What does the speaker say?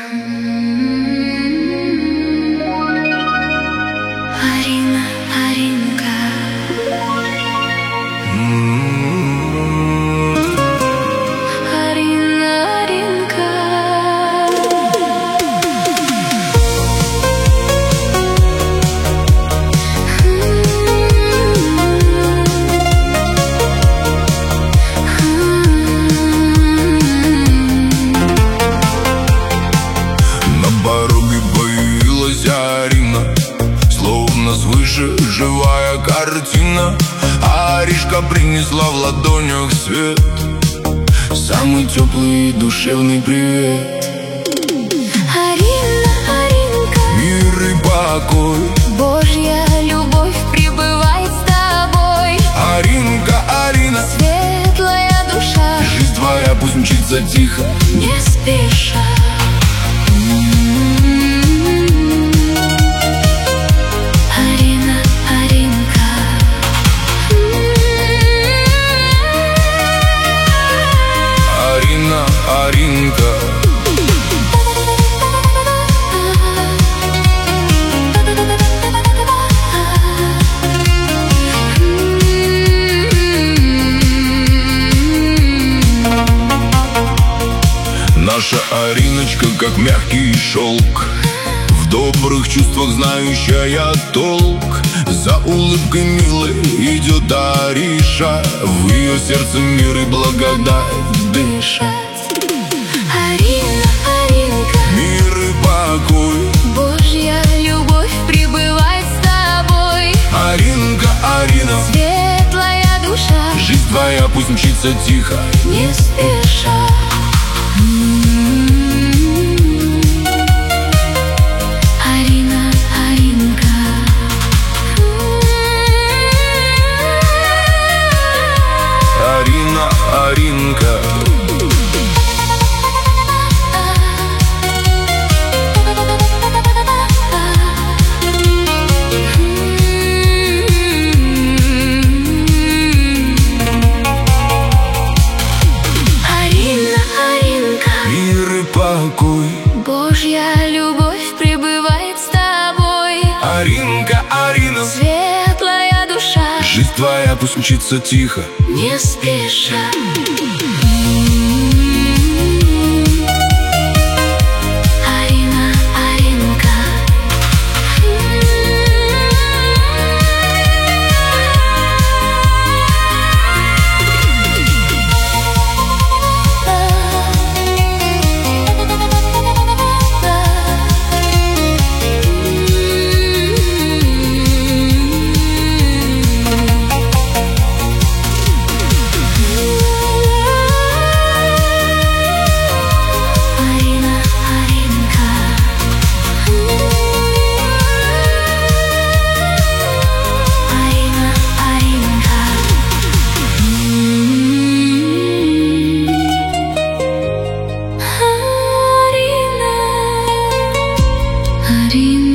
Арина, Аринка. Арина, Аринка. На пороге появилась Арина, словно свыше живая картина. Аришка принесла в ладонях свет, самый теплый и душевный привет. Арина, Аринка. Мир и покой, Божья любовь пребывает с тобой. Аринка, Арина, Светлая душа, жизнь твоя пусть мчится тихо, не спеша. Арина, Аринка. Арина, Аринка. Наша Ариночка, как мягкий шелк, в добрых чувствах знающая толк. За улыбкой милой идет Ариша, в ее сердце мир и благодать дышать. Арина, Аринка. Мир и покой, Божья любовь пребывает с тобой. Аринка, Арина, Светлая душа, жизнь твоя пусть мчится тихо, не спеша. Арина, Аринка. Арина, Аринка. Арина, Аринка. Мир и покой, Божья любовь пребывает с тобой. Аринка, Арина, Светлая душа, жизнь твоя пусть мчится тихо, не спеша. Арина, Аринка. Арина, Аринка. Арина, Аринка. Арина, Аринка.